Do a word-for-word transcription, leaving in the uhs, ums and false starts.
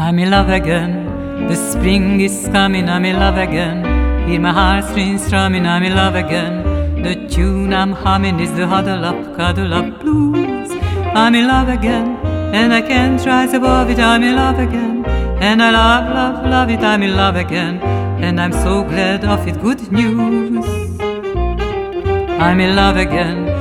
I'm in love again. The spring is coming, I'm in love again. Hear my heartstrings strumming, I'm in love again. The tune I'm humming is the huddle up, cuddle up blues. I'm in love again, and I can't rise above it. I'm in love again, and I love, love, love it. I'm in love again, and I'm so glad of it. Good news. I'm in love again.